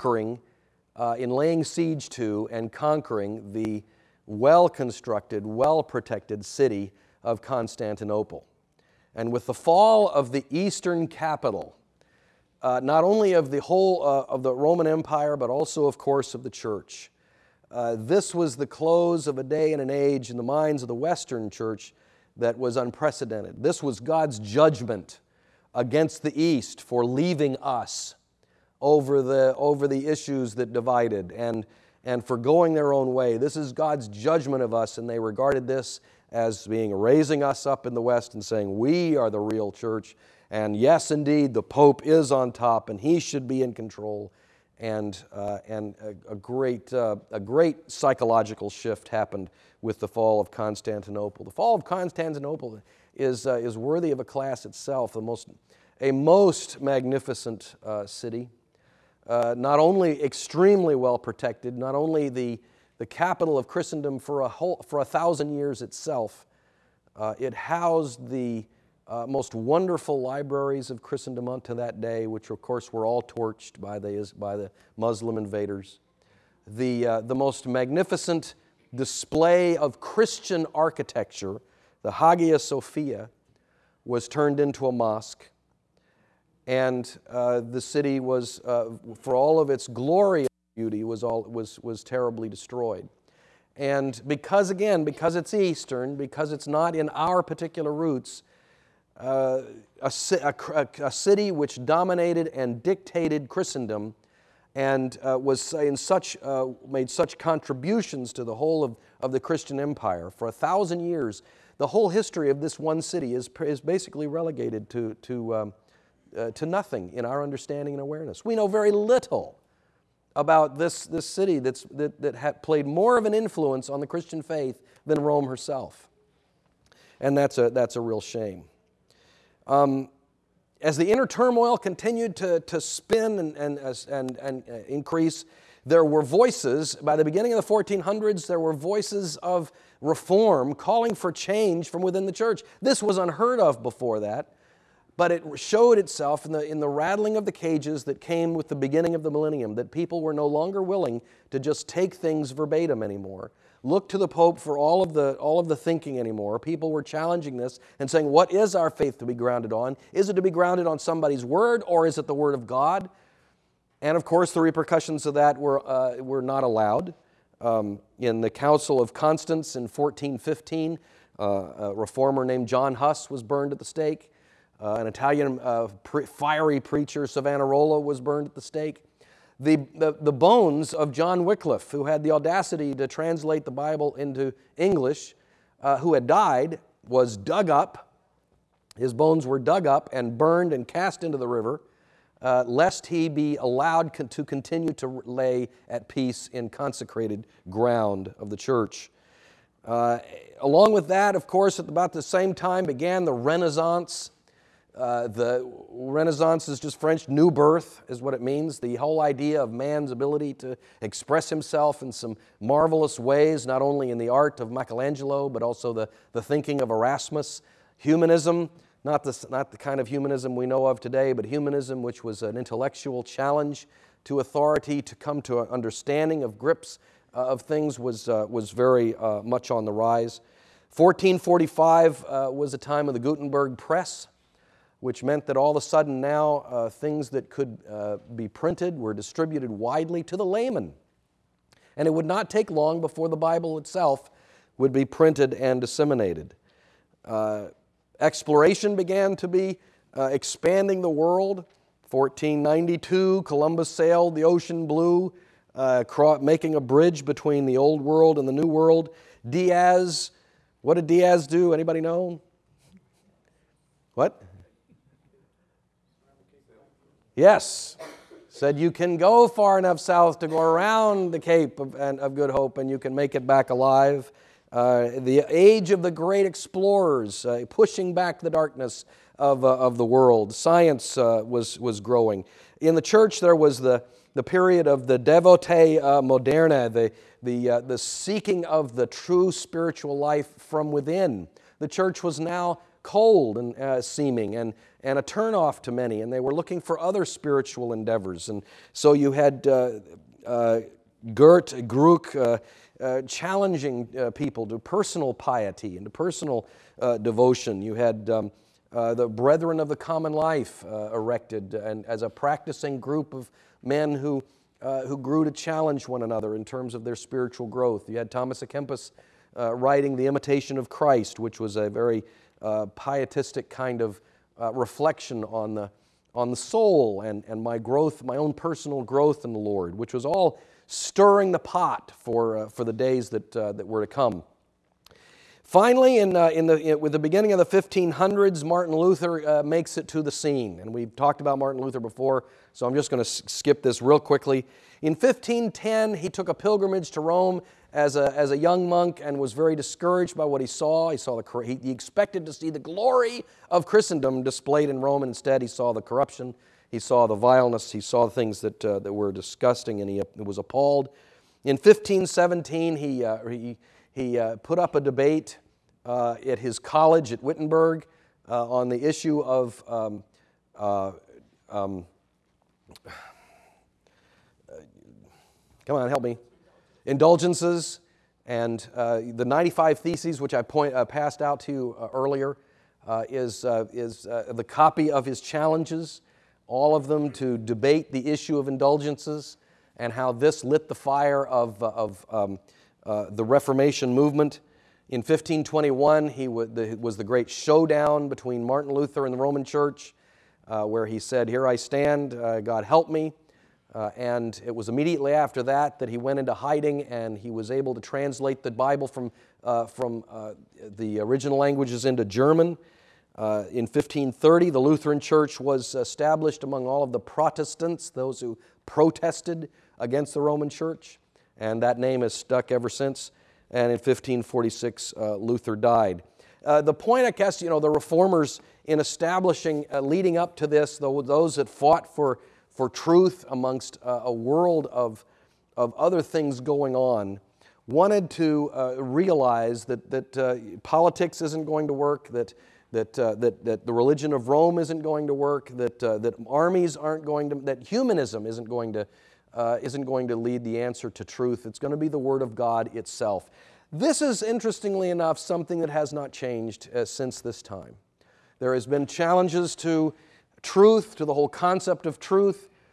Speaker 1: laying siege to and conquering the well-constructed, well-protected city of Constantinople. And with the fall of the eastern capital, not only of the whole of the Roman Empire, but also, of course, of the church, this was the close of a day and an age in the minds of the Western church that was unprecedented. This was God's judgment against the East for leaving us over the issues that divided, and for going their own way. This is God's judgment of us, and they regarded this as being raising us up in the West and saying, we are the real church, and yes, indeed, the Pope is on top, and he should be in control. And a great psychological shift happened with the fall of Constantinople. The fall of Constantinople is worthy of a class itself, a most magnificent city. Not only extremely well protected, not only the capital of Christendom for 1,000 years itself, it housed the most wonderful libraries of Christendom unto that day, which of course were all torched by the Muslim invaders. The most magnificent display of Christian architecture, the Hagia Sophia, was turned into a mosque. And the city was, for all of its glory and beauty, was terribly destroyed. And because it's Eastern, because it's not in our particular roots, a city which dominated and dictated Christendom and made such contributions to the whole of the Christian empire for 1,000 years, the whole history of this one city is basically relegated to nothing in our understanding and awareness. We know very little about this city that had played more of an influence on the Christian faith than Rome herself, and that's a real shame. As the inner turmoil continued to spin and increase, there were voices. By the beginning of the 1400s, there were voices of reform calling for change from within the church. This was unheard of before that. But it showed itself in the rattling of the cages that came with the beginning of the millennium, that people were no longer willing to just take things verbatim anymore, look to the Pope for all of the thinking anymore. People were challenging this and saying, what is our faith to be grounded on? Is it to be grounded on somebody's word, or is it the Word of God? And of course, the repercussions of that were not allowed. In the Council of Constance in 1415, a reformer named John Huss was burned at the stake. An Italian fiery preacher, Savonarola, was burned at the stake. The bones of John Wycliffe, who had the audacity to translate the Bible into English, who had died, was dug up. His bones were dug up and burned and cast into the river, lest he be allowed to continue to lay at peace in consecrated ground of the church. Along with that, of course, at about the same time began the Renaissance. The Renaissance is just French, new birth is what it means. The whole idea of man's ability to express himself in some marvelous ways, not only in the art of Michelangelo, but also the thinking of Erasmus. Humanism, not the kind of humanism we know of today, but humanism which was an intellectual challenge to authority to come to an understanding of grips of things was very much on the rise. 1445 was a time of the Gutenberg press, which meant that all of a sudden now things that could be printed were distributed widely to the layman. And it would not take long before the Bible itself would be printed and disseminated. Exploration began to be expanding the world. 1492, Columbus sailed the ocean blue, making a bridge between the old world and the new world. Diaz, what did Diaz do? Anybody know? What? Yes, said you can go far enough south to go around the Cape of Good Hope and you can make it back alive. The age of the great explorers, pushing back the darkness of the world. Science was growing. In the church there was the period of the devotee moderna, the seeking of the true spiritual life from within. The church was now cold and seeming and a turnoff to many, and they were looking for other spiritual endeavors. And so you had Gurk challenging people to personal piety and to personal devotion. You had the Brethren of the Common Life erected, and as a practicing group of men who grew to challenge one another in terms of their spiritual growth. You had Thomas à Kempis writing The Imitation of Christ, which was a very pietistic kind of reflection on the soul and my growth, my own personal growth in the Lord, which was all stirring the pot for the days that were to come. Finally, with the beginning of the 1500s, Martin Luther makes it to the scene, and we've talked about Martin Luther before, so I'm just going to skip this real quickly. In 1510, he took a pilgrimage to Rome as a young monk and was very discouraged by what he saw. He expected to see the glory of Christendom displayed in Rome, and instead he saw the corruption, he saw the vileness, he saw things that were disgusting, and he was appalled. In 1517, he put up a debate at his college at Wittenberg on the issue of come on, help me. Indulgences, and the 95 Theses, which I passed out to you earlier, is the copy of his challenges, all of them to debate the issue of indulgences and how this lit the fire of the Reformation movement. In 1521, was the great showdown between Martin Luther and the Roman Church, where he said, "Here I stand, God help me." And it was immediately after that he went into hiding, and he was able to translate the Bible from the original languages into German. In 1530, the Lutheran Church was established among all of the Protestants, those who protested against the Roman Church, and that name has stuck ever since. And in 1546, Luther died. The point, I guess, the Reformers in establishing, leading up to this, those that fought for truth amongst a world of other things going on, wanted to realize that politics isn't going to work, that the religion of Rome isn't going to work, that armies aren't going to, that humanism isn't going to lead the answer to truth. It's going to be the Word of God itself. This is, interestingly enough, something that has not changed since this time. There has been challenges to truth, to the whole concept of truth.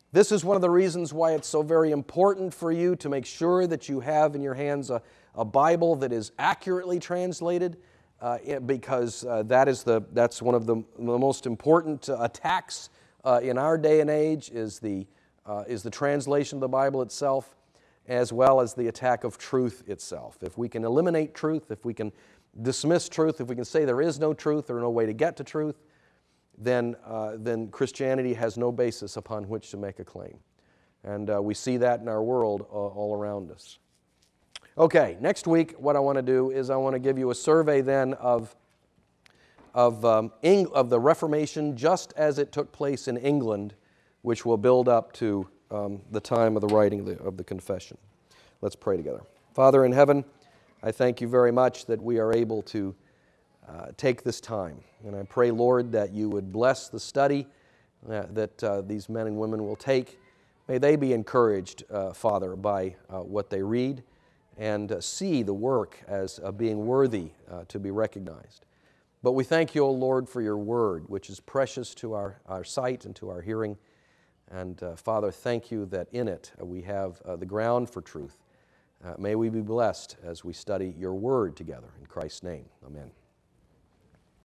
Speaker 1: This is one of the reasons why it's so very important for you to make sure that you have in your hands a Bible that is accurately translated, because that's one of the most important attacks in our day and age is the translation of the Bible itself, as well as the attack of truth itself. If we can eliminate truth, if we can dismiss truth, if we can say there is no truth or no way to get to truth, then Christianity has no basis upon which to make a claim. And we see that in our world all around us. Okay, next week what I want to do is I want to give you a survey then of the Reformation just as it took place in England, which will build up to the time of the writing of the confession. Let's pray together. Father in heaven, I thank you very much that we are able to take this time. And I pray, Lord, that you would bless the study that these men and women will take. May they be encouraged, Father, by what they read and see the work as being worthy to be recognized. But we thank you, O Lord, for your word, which is precious to our sight and to our hearing. And Father, thank you that in it we have the ground for truth. May we be blessed as we study your word together. In Christ's name, amen.